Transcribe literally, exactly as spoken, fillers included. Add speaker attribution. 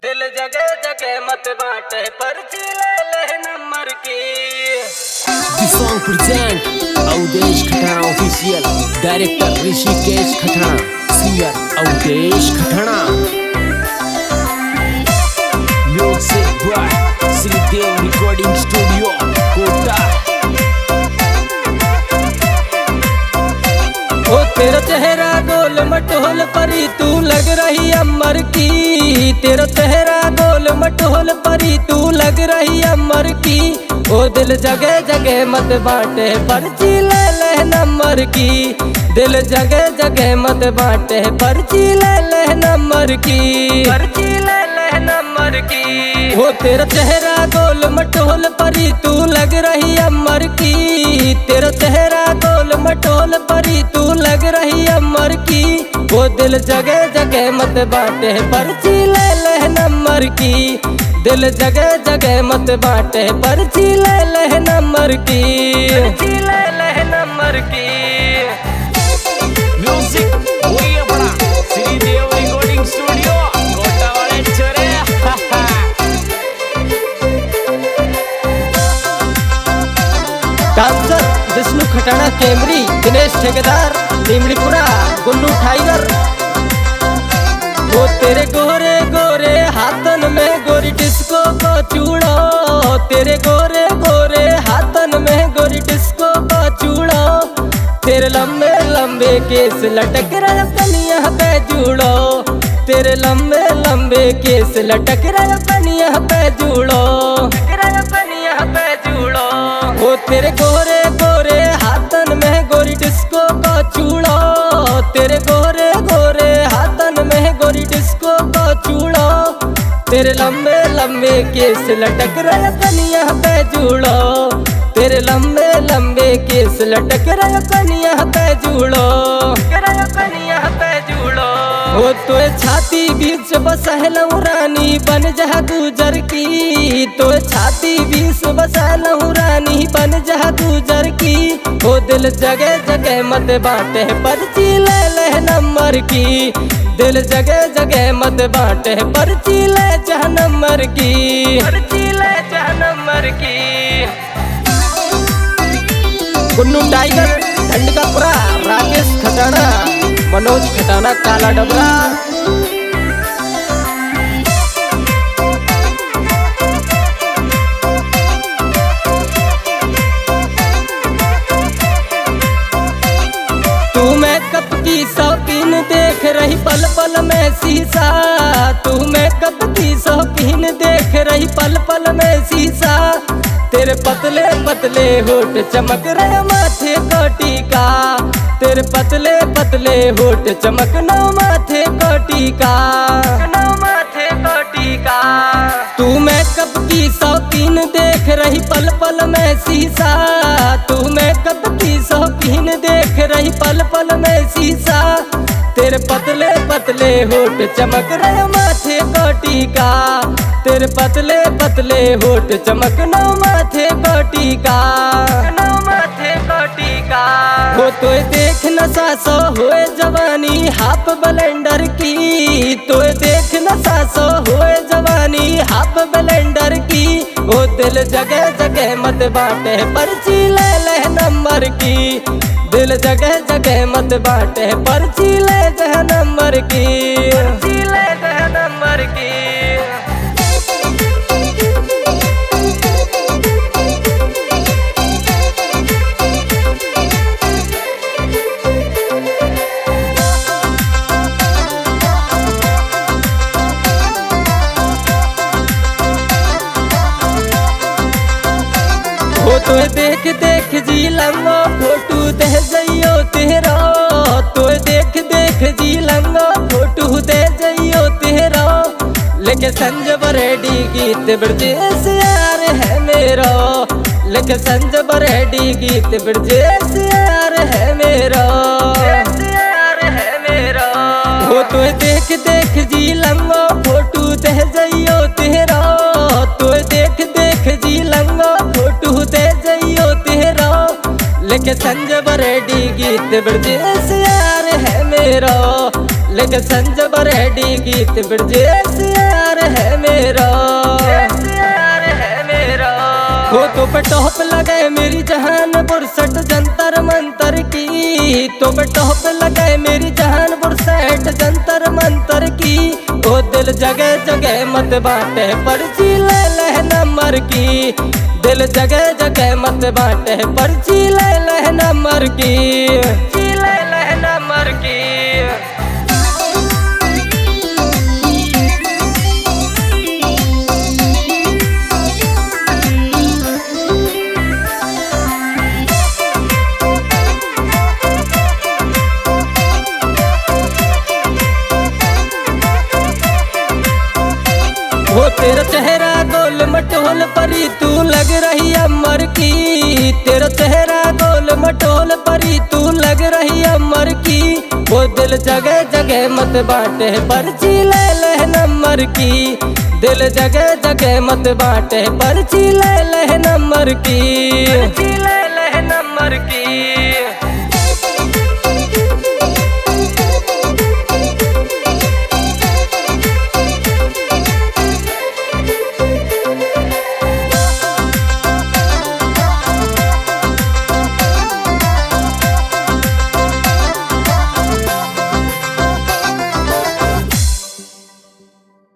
Speaker 1: दिल जगह जगह मत बांटे पर्ची ले ले नंबर की।
Speaker 2: This song present Avdesh Khatana official, director Rishikesh Khatana, singer Avdesh Khatana, music by Sri Dev Recording Studio, Kota।
Speaker 1: ओ तेरा चेहरा गोल मटोल परी तू लग रही अमर की। तेरा चेहरा गोल मटोल परी तू लग रही अमर की। ओ दिल जगह जगह मत बांटे पर्ची ले ले नंबर की। दिल जगह जगह मत बांटे पर्ची ले ले नंबर की। पर्ची ले ले नंबर की। ओ तेरा चेहरा गोल मटोल परी तू लग रही अमर की। तेरा चेहरा गोल मटोल परी तू लग रही अमर की। वो दिल जगह जगह मत बांटे पर्ची ले ले नंबर की। दिल जगह जगह मत बांटे पर्ची ले ले नंबर की। पर्ची ले ले नंबर की।
Speaker 2: Music Boya Bada, Sri Dev Recording Studio, Kota wale chore।
Speaker 1: Dancer Vishnu Khatana Kemri, Dinesh Thekedar Limdipura, Gunnu tiger. वो तेरे गोरे गोरे हाथन में गोरी डिस्को को चूड़ो। तेरे गोरे गोरे हाथन में गोरी डिस्को को चूड़ो। तेरे लंबे लंबे केस लटक रहे कनिया पे जुड़ो। तेरे लंबे लंबे केस लटक रहे कनिया पे जुड़ो। कनिया पे जुड़ो। वो तेरे गोरे गोरे हाथन में गोरी डिस्को को चूड़ो। तेरे गोरे गोरे हाथन में गोरी डिस्को को चूड़ो। तेरे लंबे लंबे केस लटक रहे कनिया पे जुड़ो। तेरे लंबे लंबे केस लटक रहे कनिया पे जुड़ो। कनिया पे जुड़ो। वो तो छाती बीच बसहलऊ रानी बन जा गुजर की। तो छाती बीच बसहलऊ रानी बन जा गुजर की। वो दिल जगह जगह मत बांटे पर्ची ले ले नंबर की। दिल जगह जगह मत बांटे पर्ची ले जा नंबर की। पर्ची ले जा नंबर की। गुन्नू टाइगर धंडकापुरा, राकेश खटाना, मनोज खटाना काला डबरा। तू मेकअप की शौकीन देख रही पल पल में शीशा। तू मेकअप की शौकीन देख रही पल पल में शीशा। तेरे पतले पतले होठ चमक रहे माथे को टीका। तेरे पतले पतले होठ चमक नो माथे को टीका। नो माथे को टीका। तू मेकअप की शौकीन देख रही पल पल में शीशा। तू मेकअप की शौकीन देख रही पल पल में शीशा। तेरे पतले पतले होठ चमक रहे माथे को टीका। तेरे पतले पतले होठ चमक नो माथे को टीका। नो माथे को टीका। वो तो देख नशा सो होए जवानी हाफ ब्लेंडर की। तो देख नशा सो होए जवानी हाफ ब्लेंडर की। वो दिल जगह जगह मत बांटे पर्ची ले ले नंबर की। दिल जगह जगह मत बांटे पर्ची ले जा नंबर की। पर्ची ले जा नंबर की। वो तो देख देख जी लंगो फोटो दे जइयो तेरा। तो देख देख जी लंगो फोटो दे जइयो तेरा। लेके संजय बरेडी गीत ब्रजेश यार है मेरा। लेके संजय बरेडी गीत ब्रजेश यार है मेरा। यार है मेरा। वो तो देख देख जी लंगो फोटो दे जइयो तेरा। तो देख देख जी लंगो फोटो दे जइयो तेरा। लेके संजय बरेडी गीत ब्रजेश यार है मेरा। लेके संजय बरेडी गीत ब्रजेश यार है मेरा, यार है मेरा। हो तो पे टॉप लगाए मेरी जहान बुरसट जंतर मंतर की, तो पे टॉप लगाए मेरी जहान बुरसट जंतर मंतर की। ओ दिल जगह जगह मत बांटे पर्ची ले ले नंबर की, दिल जगह जगह मत बांटे पर्ची ले ले नंबर की, ले ले नंबर की। वो तेरा चेहरा गोल मटोल परी तू लग रही अमर की, तेरा चेहरा गोल मटोल परी तू लग रही अमर की। वो दिल जगह जगह मत बांटे पर्ची ले ले नंबर की, दिल जगह जगह मत बांटे पर्ची ले ले नंबर की, ले ले नंबर की।